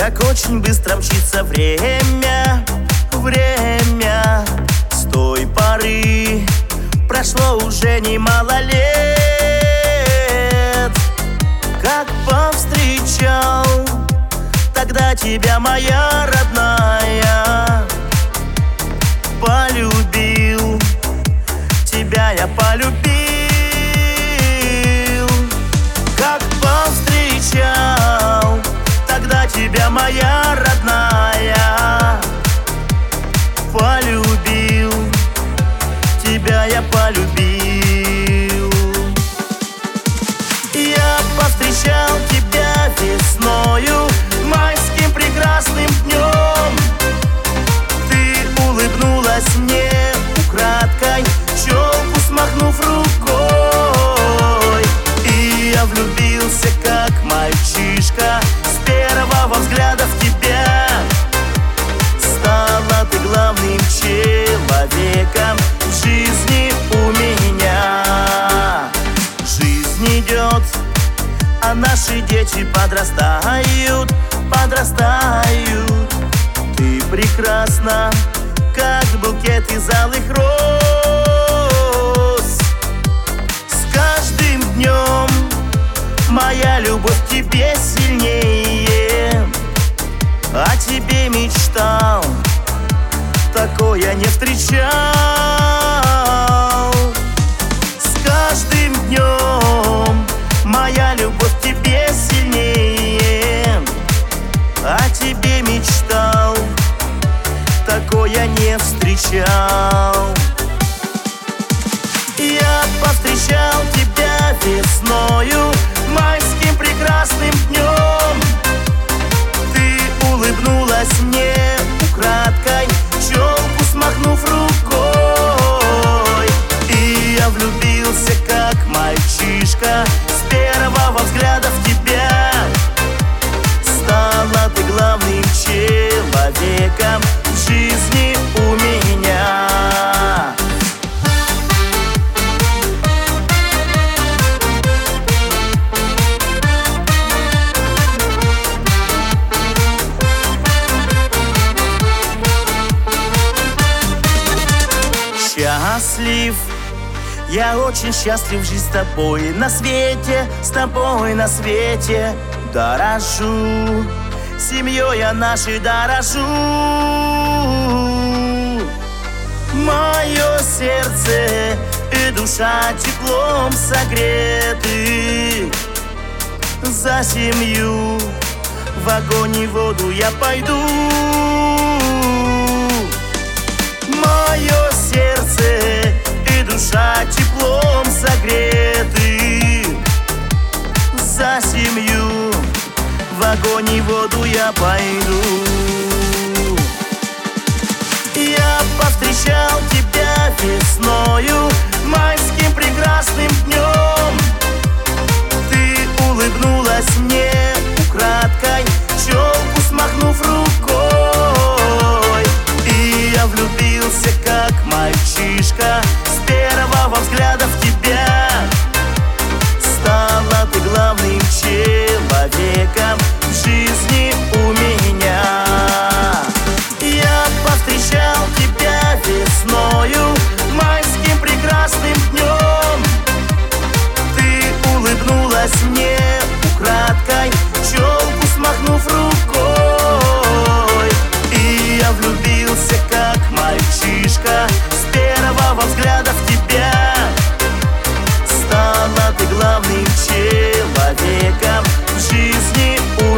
Как очень быстро мчится время, время. С той поры прошло уже немало лет. Как повстречал тогда тебя, моя родная, полюбил, тебя я полюбил. Как повстречал тогда тебя, моя родная, полюбил, тебя я полюбил. Я повстречал тебя весною, майским прекрасным днем. Ты улыбнулась мне украдкой, челку смахнув рукой. И я влюбился, как мальчишка, с первого взгляда в тебя. Стала ты главным человеком в жизни у меня. Жизнь идет, а наши дети подрастают, подрастают. Ты прекрасна, как букет из алых роз. С каждым днем моя любовь к тебе сильнее. О тебе мечтал, такое не встречал. С каждым днем моя любовь к тебе сильнее. О тебе мечтал, такое не встречал. Я повстречал тебя весною, майским прекрасным днем. Ты улыбнулась мне украдкой, челку смахнув рукой. И я влюбился, как мальчишка, с первого взгляда в тебя. Стала ты главным человеком в жизни у меня. Счастлив, я очень счастлив жить с тобой на свете, с тобой на свете. Дорожу, семьей я нашей дорожу. Мое сердце и душа теплом согреты. За семью в огонь и воду я пойду. Мое сердце и душа теплом согреты. За семью в огонь и воду я пойду. Я повстречал тебя весною, майским прекрасным днем. Ты улыбнулась мне украдкой, челку смахнув рукой. И я влюбился, как мальчишка, с первого взгляда в тебя. Стала ты главным человеком в жизни у меня. Я повстречал тебя весною, майским прекрасным днем. Ты улыбнулась мне украдкой, челку смахнув рукой. И я влюбился, как мальчишка, с первого взгляда в тебя. Стала ты главным человеком в жизни у